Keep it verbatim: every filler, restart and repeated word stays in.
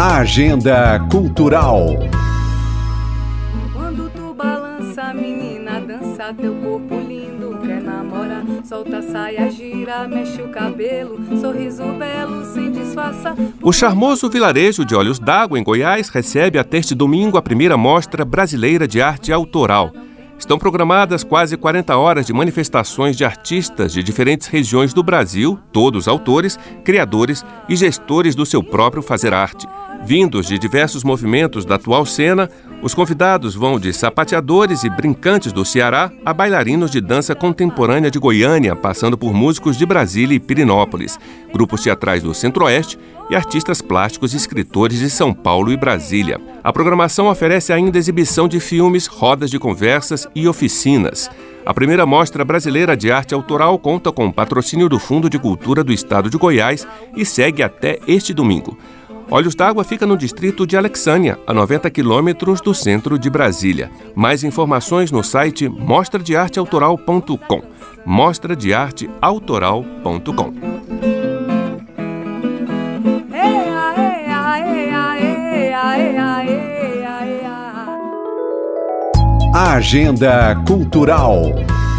A Agenda Cultural. Quando tu balança, menina, dança teu corpo lindo. Quer namorar, solta a saia, gira, mexe o cabelo. Sorriso belo, se disfarça. O charmoso vilarejo de Olhos d'Água, em Goiás, recebe até este domingo a primeira Mostra Brasileira de Arte Autoral. Estão programadas quase quarenta horas de manifestações de artistas de diferentes regiões do Brasil, todos autores, criadores e gestores do seu próprio fazer arte. Vindos de diversos movimentos da atual cena, os convidados vão de sapateadores e brincantes do Ceará a bailarinos de dança contemporânea de Goiânia, passando por músicos de Brasília e Pirinópolis, grupos teatrais do Centro-Oeste e artistas plásticos e escritores de São Paulo e Brasília. A programação oferece ainda exibição de filmes, rodas de conversas e oficinas. A primeira Mostra Brasileira de Arte Autoral conta com o patrocínio do Fundo de Cultura do Estado de Goiás e segue até este domingo. Olhos d'Água fica no distrito de Alexânia, a noventa quilômetros do centro de Brasília. Mais informações no site mostra de arte autoral ponto com. mostra de arte autoral ponto com. A Agenda Cultural.